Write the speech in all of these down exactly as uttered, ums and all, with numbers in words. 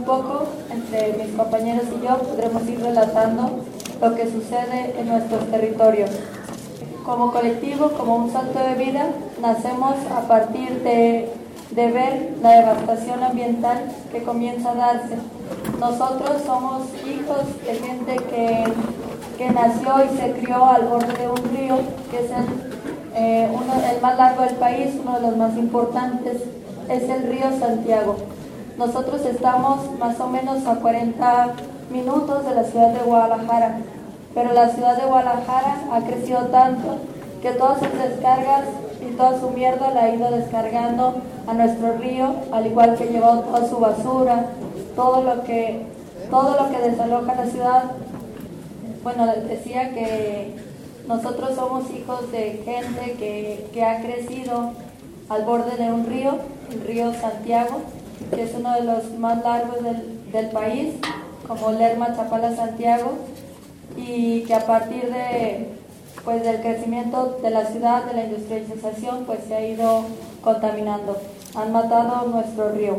un poco, entre mis compañeros y yo, podremos ir relatando lo que sucede en nuestros territorios. Como colectivo, como un salto de vida, nacemos a partir de, de ver la devastación ambiental que comienza a darse. Nosotros somos hijos de gente que, que nació y se crió al borde de un río, que es el, eh, uno, el más largo del país, uno de los más importantes, es el río Santiago. Nosotros estamos más o menos a cuarenta minutos de la ciudad de Guadalajara, pero la ciudad de Guadalajara ha crecido tanto que todas sus descargas y toda su mierda la ha ido descargando a nuestro río, al igual que llevado toda su basura, todo lo que, todo lo que desaloja la ciudad. Bueno, les decía que nosotros somos hijos de gente que, que ha crecido al borde de un río, el río Santiago, que es uno de los más largos del, del país, como Lerma, Chapala, Santiago, y que a partir de, pues, del crecimiento de la ciudad, de la industrialización, pues se ha ido contaminando. Han matado nuestro río.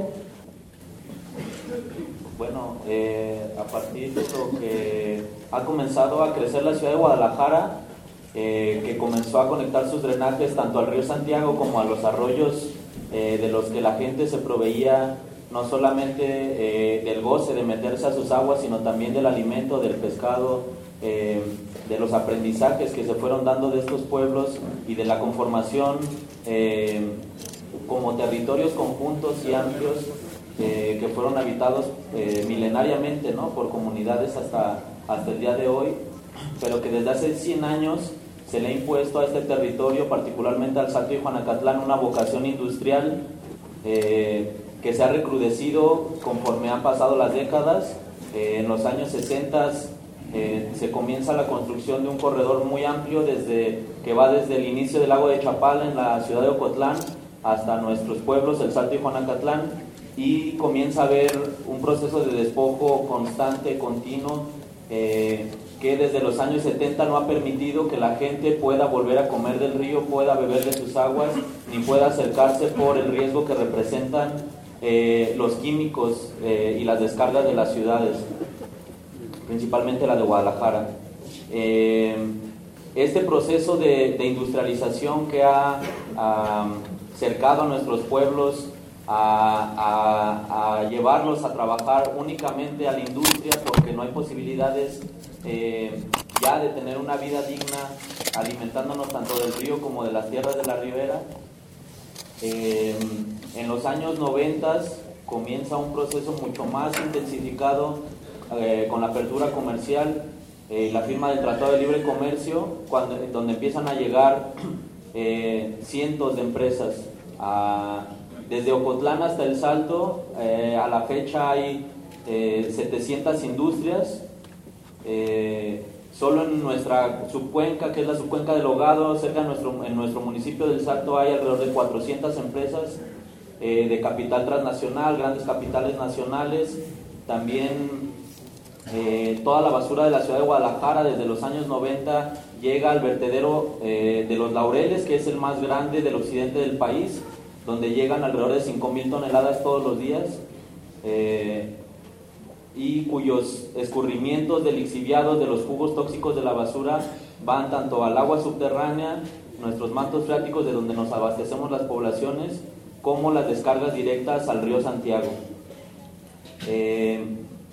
Bueno, eh, a partir de lo que ha comenzado a crecer la ciudad de Guadalajara, eh, que comenzó a conectar sus drenajes tanto al río Santiago como a los arroyos eh, de los que la gente se proveía no solamente eh, del goce de meterse a sus aguas, sino también del alimento, del pescado, eh, de los aprendizajes que se fueron dando de estos pueblos y de la conformación eh, como territorios conjuntos y amplios eh, que fueron habitados eh, milenariamente, ¿no?, por comunidades hasta, hasta el día de hoy, pero que desde hace cien años se le ha impuesto a este territorio, particularmente al Salto y Juanacatlán, una vocación industrial eh, que se ha recrudecido conforme han pasado las décadas. Eh, en los años sesenta eh, se comienza la construcción de un corredor muy amplio desde, que va desde el inicio del lago de Chapala en la ciudad de Ocotlán hasta nuestros pueblos, el Salto y Juanacatlán, y comienza a haber un proceso de despojo constante, continuo, eh, que desde los años setenta no ha permitido que la gente pueda volver a comer del río, pueda beber de sus aguas, ni pueda acercarse por el riesgo que representan eh, los químicos eh, y las descargas de las ciudades, principalmente la de Guadalajara. Eh, este proceso de, de industrialización que ha um, cercado a nuestros pueblos a, a, a llevarlos a trabajar únicamente a la industria, porque no hay posibilidades eh, ya de tener una vida digna alimentándonos tanto del río como de las tierras de la ribera. Eh, en los años noventas comienza un proceso mucho más intensificado eh, con la apertura comercial y eh, la firma del Tratado de Libre Comercio, cuando, donde empiezan a llegar eh, cientos de empresas a, desde Ocotlán hasta El Salto. Eh, a la fecha hay eh, setecientas industrias. Eh, solo en nuestra subcuenca, que es la subcuenca del Hogado, cerca de nuestro, en nuestro municipio del Salto, hay alrededor de cuatrocientas empresas eh, de capital transnacional, grandes capitales nacionales. También eh, toda la basura de la ciudad de Guadalajara desde los años noventa llega al vertedero eh, de Los Laureles, que es el más grande del occidente del país, donde llegan alrededor de cinco mil toneladas todos los días. Eh, y cuyos escurrimientos de lixiviados de los jugos tóxicos de la basura van tanto al agua subterránea, nuestros mantos freáticos de donde nos abastecemos las poblaciones, como las descargas directas al río Santiago. Eh,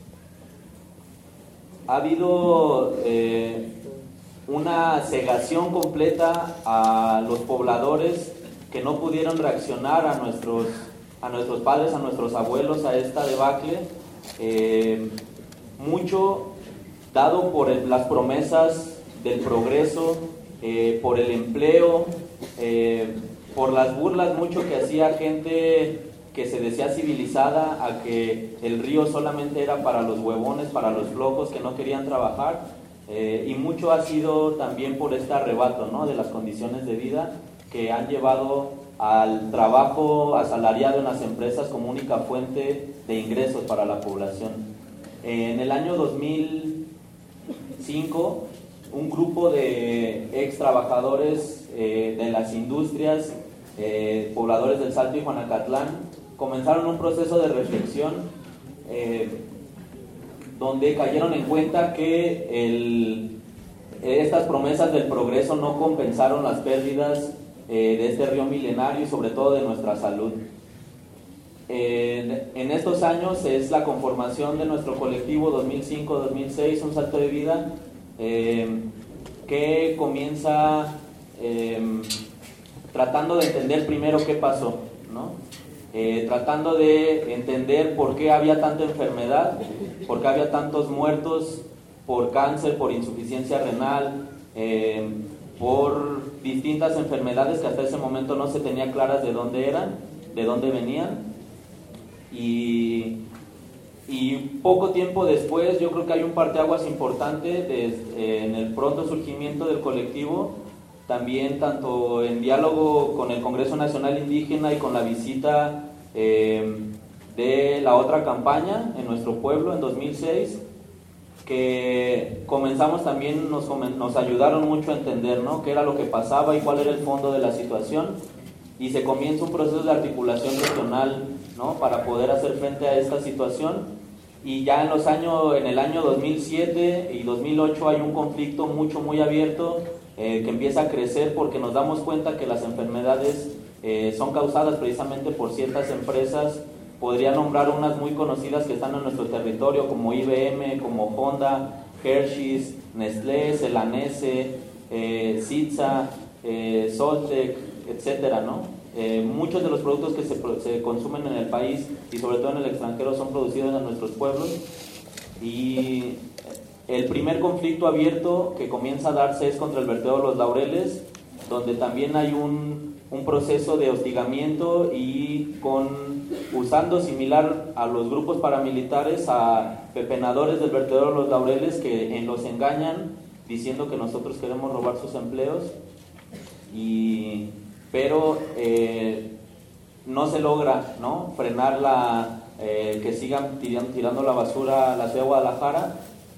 ha habido eh, una cegación completa a los pobladores que no pudieron reaccionar a nuestros, a nuestros padres, a nuestros abuelos, a esta debacle. Eh, mucho dado por el, las promesas del progreso, eh, por el empleo, eh, por las burlas mucho que hacía gente que se decía civilizada a que el río solamente era para los huevones, para los flojos que no querían trabajar, eh, y mucho ha sido también por este arrebato, ¿no?, de las condiciones de vida que han llevado al trabajo asalariado en las empresas como única fuente de ingresos para la población. En el año dos mil cinco, un grupo de ex trabajadores eh, de las industrias, eh, pobladores del Salto y Juanacatlán, comenzaron un proceso de reflexión eh, donde cayeron en cuenta que el, estas promesas del progreso no compensaron las pérdidas eh, de este río milenario y sobre todo de nuestra salud. En, en estos años es la conformación de nuestro colectivo dos mil cinco dos mil seis, Un Salto de Vida, eh, que comienza eh, tratando de entender primero qué pasó, ¿no? Eh, tratando de entender por qué había tanta enfermedad, por qué había tantos muertos por cáncer, por insuficiencia renal, eh, por distintas enfermedades que hasta ese momento no se tenía claras de dónde eran, de dónde venían. Y, y poco tiempo después yo creo que hay un parteaguas importante de, eh, en el pronto surgimiento del colectivo, también tanto en diálogo con el Congreso Nacional Indígena y con la visita eh, de la otra campaña en nuestro pueblo en dos mil seis, que comenzamos también, nos, nos ayudaron mucho a entender, ¿no?, qué era lo que pasaba y cuál era el fondo de la situación, y se comienza un proceso de articulación regional, ¿no?, para poder hacer frente a esta situación. Y ya en los años, en el año dos mil siete y dos mil ocho hay un conflicto mucho muy abierto eh, que empieza a crecer porque nos damos cuenta que las enfermedades eh, son causadas precisamente por ciertas empresas. Podría nombrar unas muy conocidas que están en nuestro territorio, como I B M, como Honda, Hershey's, Nestlé, Celanese, eh, Sitza, eh, Soltec, etcétera, ¿no? Eh, muchos de los productos que se, se consumen en el país y sobre todo en el extranjero son producidos en nuestros pueblos. Y el primer conflicto abierto que comienza a darse es contra el vertedero de Los Laureles, donde también hay un, un proceso de hostigamiento y con usando similar a los grupos paramilitares a pepenadores del vertedero de Los Laureles que en los engañan diciendo que nosotros queremos robar sus empleos, y pero eh, no se logra, ¿no?, frenar la, eh, que sigan tirando, tirando la basura a la ciudad de Guadalajara.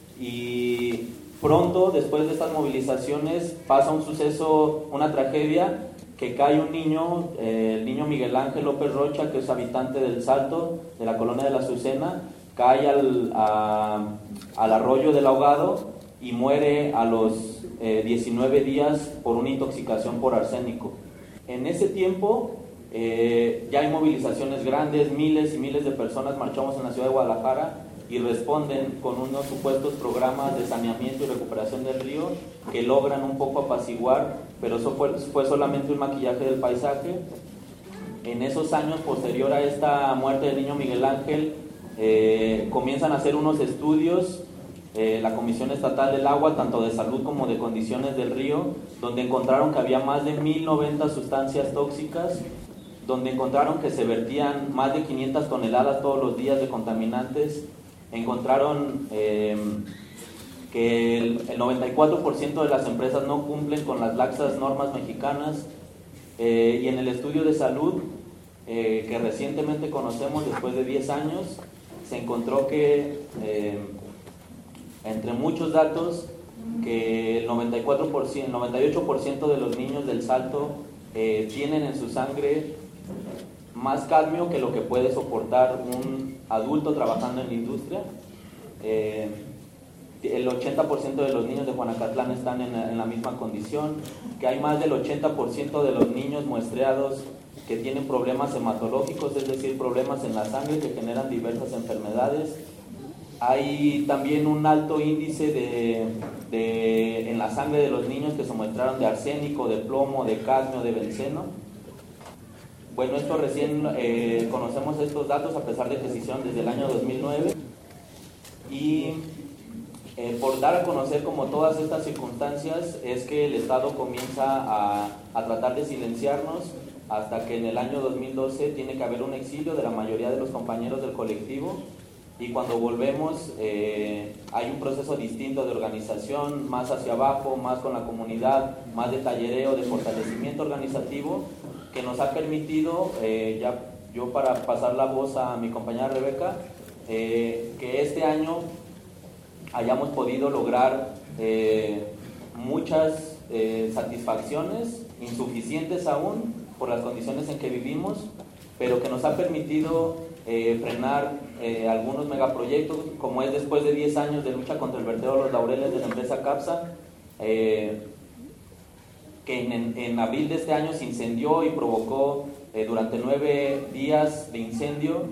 Y pronto, después de estas movilizaciones, pasa un suceso, una tragedia, que cae un niño, eh, el niño Miguel Ángel López Rocha, que es habitante del Salto, de la colonia de la Azucena, cae al, a, al arroyo del Ahogado y muere a los eh, diecinueve días por una intoxicación por arsénico. En ese tiempo eh, ya hay movilizaciones grandes, miles y miles de personas marchamos en la ciudad de Guadalajara y responden con unos supuestos programas de saneamiento y recuperación del río que logran un poco apaciguar, pero eso fue, fue solamente un maquillaje del paisaje. En esos años posterior a esta muerte del niño Miguel Ángel, eh, comienzan a hacer unos estudios, eh, la Comisión Estatal del Agua, tanto de salud como de condiciones del río, donde encontraron que había más de mil noventa sustancias tóxicas, donde encontraron que se vertían más de quinientas toneladas todos los días de contaminantes. Encontraron eh, que el, el noventa y cuatro por ciento de las empresas no cumplen con las laxas normas mexicanas, eh, y en el estudio de salud eh, que recientemente conocemos después de diez años, se encontró que eh, entre muchos datos que el noventa y cuatro por ciento, noventa y ocho por ciento de los niños del Salto eh, tienen en su sangre más cadmio que lo que puede soportar un adulto trabajando en la industria. Eh, el ochenta por ciento de los niños de Juanacatlán están en, en la misma condición, que hay más del ochenta por ciento de los niños muestreados que tienen problemas hematológicos, es decir, problemas en la sangre que generan diversas enfermedades. Hay también un alto índice de, de, en la sangre de los niños que se muestraron de arsénico, de plomo, de cadmio, de benceno. Bueno, esto recién eh, conocemos estos datos a pesar de que se hicieron desde el año dos mil nueve, y eh, por dar a conocer como todas estas circunstancias es que el Estado comienza a, a tratar de silenciarnos, hasta que en el año dos mil doce tiene que haber un exilio de la mayoría de los compañeros del colectivo, y cuando volvemos eh, hay un proceso distinto de organización, más hacia abajo, más con la comunidad, más de tallereo, de fortalecimiento organizativo, que nos ha permitido, eh, ya yo para pasar la voz a mi compañera Rebeca, eh, que este año hayamos podido lograr eh, muchas eh, satisfacciones, insuficientes aún por las condiciones en que vivimos, pero que nos ha permitido eh, frenar eh, algunos megaproyectos, como es después de diez años de lucha contra el vertedero de los laureles de la empresa CAPSA, eh, que en, en abril de este año se incendió y provocó eh, durante nueve días de incendio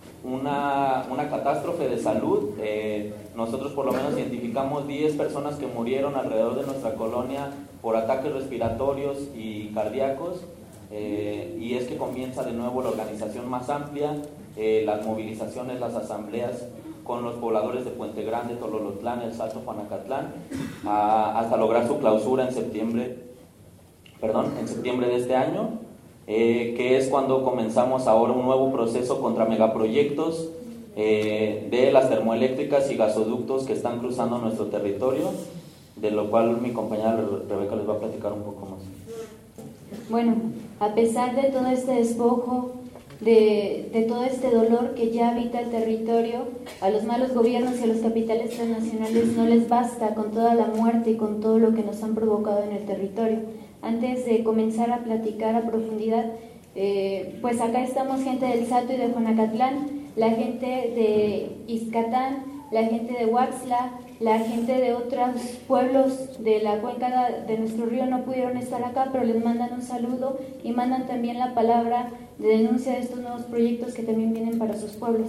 una, una catástrofe de salud. Eh, nosotros por lo menos identificamos diez personas que murieron alrededor de nuestra colonia por ataques respiratorios y cardíacos, eh, y es que comienza de nuevo la organización más amplia, eh, las movilizaciones, las asambleas con los pobladores de Puente Grande, Tololotlán, El Salto, Juanacatlán, a, hasta lograr su clausura en septiembre, perdón, en septiembre de este año, eh, que es cuando comenzamos ahora un nuevo proceso contra megaproyectos eh, de las termoeléctricas y gasoductos que están cruzando nuestro territorio, de lo cual mi compañera Rebeca les va a platicar un poco más. Bueno, a pesar de todo este despojo, de, de todo este dolor que ya habita el territorio, a los malos gobiernos y a los capitales transnacionales no les basta con toda la muerte y con todo lo que nos han provocado en el territorio. Antes de comenzar a platicar a profundidad, eh, pues acá estamos gente del Salto y de Juanacatlán, la gente de Ixcatán, la gente de Huaxla, la gente de otros pueblos de la cuenca de nuestro río no pudieron estar acá, pero les mandan un saludo y mandan también la palabra de denuncia de estos nuevos proyectos que también vienen para sus pueblos.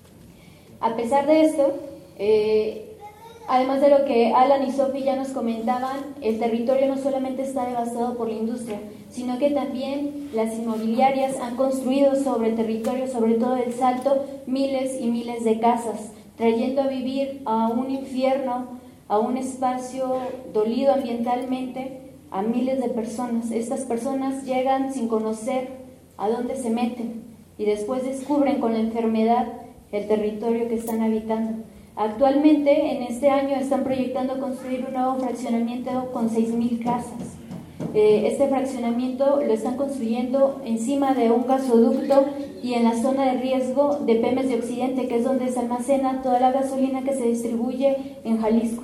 A pesar de esto, eh, además de lo que Alan y Sophie ya nos comentaban, el territorio no solamente está devastado por la industria, sino que también las inmobiliarias han construido sobre el territorio, sobre todo el Salto, miles y miles de casas, trayendo a vivir a un infierno, a un espacio dolido ambientalmente, a miles de personas. Estas personas llegan sin conocer a dónde se meten y después descubren con la enfermedad el territorio que están habitando. Actualmente, en este año, están proyectando construir un nuevo fraccionamiento con seis mil casas. Eh, este fraccionamiento lo están construyendo encima de un gasoducto y en la zona de riesgo de Pemex de Occidente, que es donde se almacena toda la gasolina que se distribuye en Jalisco.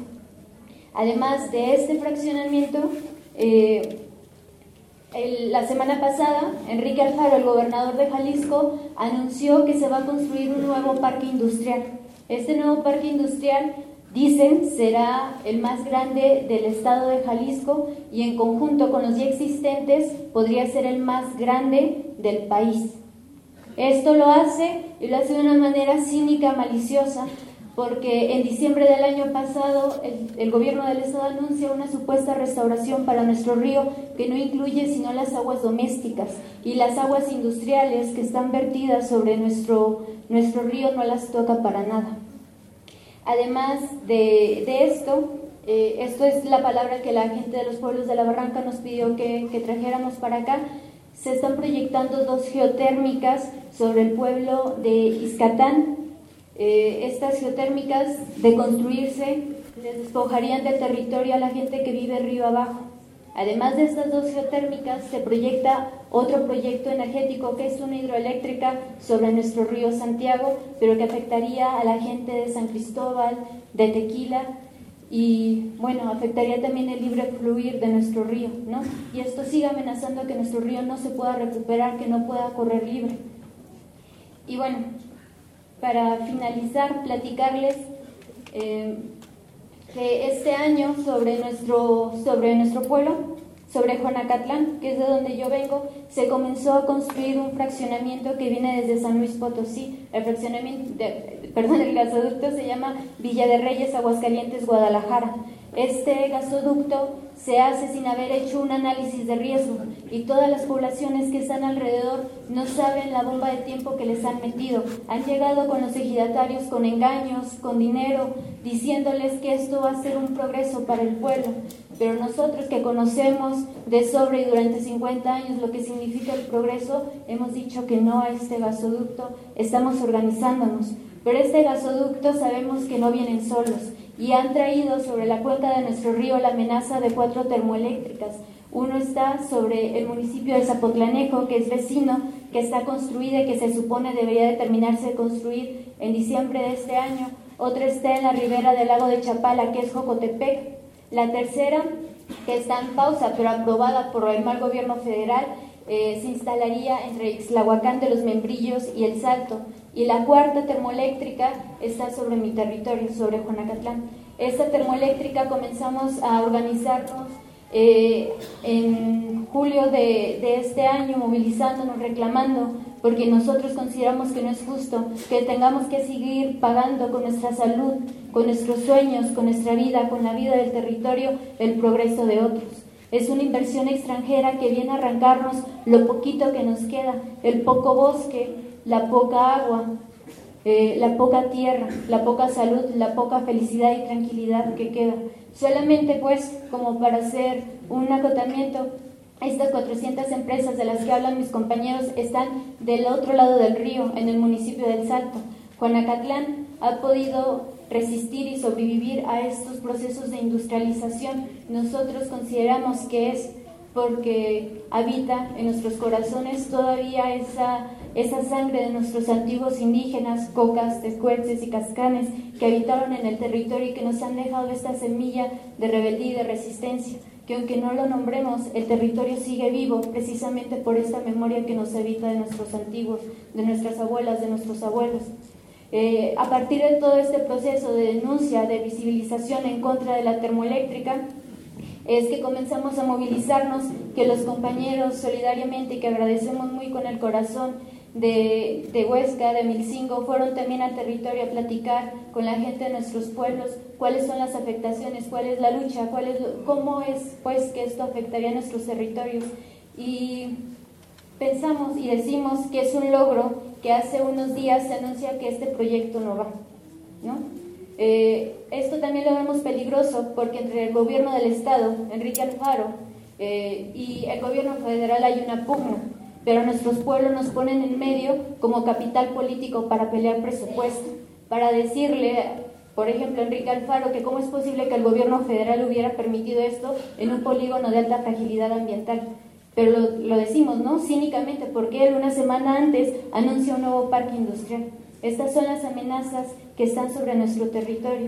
Además de este fraccionamiento, eh, el, la semana pasada, Enrique Alfaro, el gobernador de Jalisco, anunció que se va a construir un nuevo parque industrial. Este nuevo parque industrial, dicen, será el más grande del estado de Jalisco y en conjunto con los ya existentes podría ser el más grande del país. Esto lo hace y lo hace de una manera cínica, maliciosa, porque en diciembre del año pasado el, el gobierno del estado anuncia una supuesta restauración para nuestro río que no incluye sino las aguas domésticas, y las aguas industriales que están vertidas sobre nuestro, nuestro río no las toca para nada. Además de, de esto, eh, esto es la palabra que la gente de los pueblos de la Barranca nos pidió que, que trajéramos para acá. Se están proyectando dos geotérmicas sobre el pueblo de Ixcatán. Eh, estas geotérmicas, de construirse, les despojarían del territorio a la gente que vive río abajo. Además de estas dos geotérmicas, se proyecta otro proyecto energético que es una hidroeléctrica sobre nuestro río Santiago, pero que afectaría a la gente de San Cristóbal, de Tequila, y bueno, afectaría también el libre fluir de nuestro río, ¿no? Y esto sigue amenazando a que nuestro río no se pueda recuperar, que no pueda correr libre. Y bueno, para finalizar, platicarles eh, que este año sobre nuestro, sobre nuestro pueblo, sobre Juanacatlán, que es de donde yo vengo, se comenzó a construir un fraccionamiento que viene desde San Luis Potosí. El fraccionamiento, de, perdón, el gasoducto se llama Villa de Reyes, Aguascalientes, Guadalajara. Este gasoducto se hace sin haber hecho un análisis de riesgo y todas las poblaciones que están alrededor no saben la bomba de tiempo que les han metido. Han llegado con los ejidatarios con engaños, con dinero, diciéndoles que esto va a ser un progreso para el pueblo. Pero nosotros que conocemos de sobra y durante cincuenta años lo que significa el progreso, hemos dicho que no a este gasoducto, estamos organizándonos. Pero este gasoducto sabemos que no vienen solos y han traído sobre la cuenca de nuestro río la amenaza de cuatro termoeléctricas. Uno está sobre el municipio de Zapotlanejo, que es vecino, que está construida y que se supone debería de terminarse de construir en diciembre de este año. Otra está en la ribera del lago de Chapala, que es Jocotepec. La tercera, que está en pausa, pero aprobada por el mal gobierno federal, eh, se instalaría entre Ixtlahuacán de los Membrillos y El Salto. Y la cuarta termoeléctrica está sobre mi territorio, sobre Juanacatlán. Esta termoeléctrica comenzamos a organizarnos eh, en julio de, de este año, movilizándonos, reclamando, porque nosotros consideramos que no es justo que tengamos que seguir pagando con nuestra salud, con nuestros sueños, con nuestra vida, con la vida del territorio, el progreso de otros. Es una inversión extranjera que viene a arrancarnos lo poquito que nos queda, el poco bosque, la poca agua, eh, la poca tierra, la poca salud, la poca felicidad y tranquilidad que queda. Solamente pues, como para hacer un acotamiento, estas cuatrocientas empresas de las que hablan mis compañeros están del otro lado del río, en el municipio del Salto. Juanacatlán ha podido resistir y sobrevivir a estos procesos de industrialización. Nosotros consideramos que es porque habita en nuestros corazones todavía esa, esa sangre de nuestros antiguos indígenas, cocas, tecuelches y cascanes, que habitaron en el territorio y que nos han dejado esta semilla de rebeldía y de resistencia, que aunque no lo nombremos, el territorio sigue vivo precisamente por esta memoria que nos habita de nuestros antiguos, de nuestras abuelas, de nuestros abuelos. Eh, a partir de todo este proceso de denuncia, de visibilización en contra de la termoeléctrica, es que comenzamos a movilizarnos, que los compañeros solidariamente, y que agradecemos muy con el corazón, de, de Huesca, de Milcingo, fueron también al territorio a platicar con la gente de nuestros pueblos cuáles son las afectaciones, cuál es la lucha, cuál es, cómo es pues que esto afectaría a nuestros territorios. Y pensamos y decimos que es un logro que hace unos días se anuncia que este proyecto no va, ¿no? Eh, esto también lo vemos peligroso porque entre el gobierno del estado, Enrique Alfaro, eh, y el gobierno federal hay una pugna, pero nuestros pueblos nos ponen en medio como capital político para pelear presupuesto, para decirle, por ejemplo, a Enrique Alfaro, que cómo es posible que el gobierno federal hubiera permitido esto en un polígono de alta fragilidad ambiental. Pero lo, lo decimos, ¿no? Cínicamente, porque él una semana antes anuncia un nuevo parque industrial. Estas son las amenazas que están sobre nuestro territorio.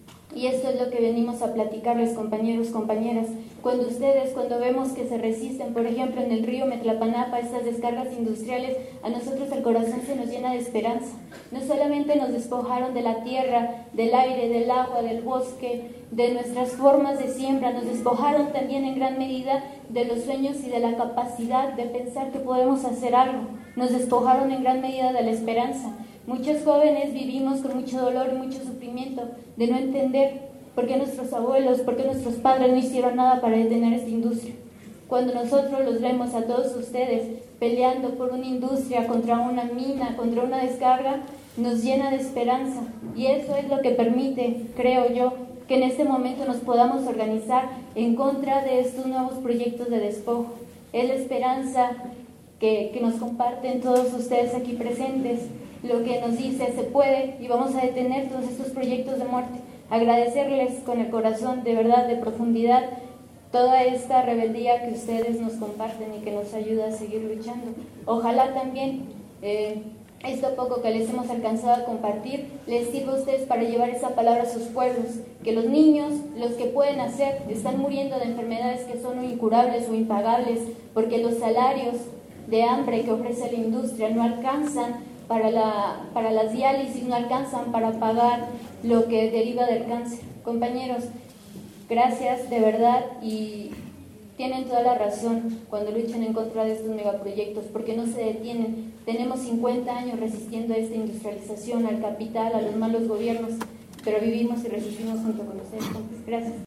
Y esto es lo que venimos a platicarles, compañeros, compañeras. Cuando ustedes, cuando vemos que se resisten, por ejemplo, en el río Metlapanapa, estas descargas industriales, a nosotros el corazón se nos llena de esperanza. No solamente nos despojaron de la tierra, del aire, del agua, del bosque, de nuestras formas de siembra, nos despojaron también en gran medida de los sueños y de la capacidad de pensar que podemos hacer algo. Nos despojaron en gran medida de la esperanza. Muchos jóvenes vivimos con mucho dolor y mucho sufrimiento de no entender por qué nuestros abuelos, por qué nuestros padres no hicieron nada para detener esta industria. Cuando nosotros los vemos a todos ustedes peleando por una industria, contra una mina, contra una descarga, nos llena de esperanza. Y eso es lo que permite, creo yo, que en este momento nos podamos organizar en contra de estos nuevos proyectos de despojo. Es la esperanza que, que nos comparten todos ustedes aquí presentes, lo que nos dice se puede y vamos a detener todos estos proyectos de muerte. Agradecerles con el corazón, de verdad, de profundidad, toda esta rebeldía que ustedes nos comparten y que nos ayuda a seguir luchando. Ojalá también eh, esto poco que les hemos alcanzado a compartir les sirva a ustedes para llevar esa palabra a sus pueblos, que los niños, los que pueden hacer, están muriendo de enfermedades que son incurables o impagables, porque los salarios de hambre que ofrece la industria no alcanzan para, la, para las diálisis, no alcanzan para pagar lo que deriva del cáncer. Compañeros, gracias de verdad, y tienen toda la razón cuando luchan en contra de estos megaproyectos, porque no se detienen. Tenemos cincuenta años resistiendo a esta industrialización, al capital, a los malos gobiernos, pero vivimos y resistimos junto con ustedes. Gracias.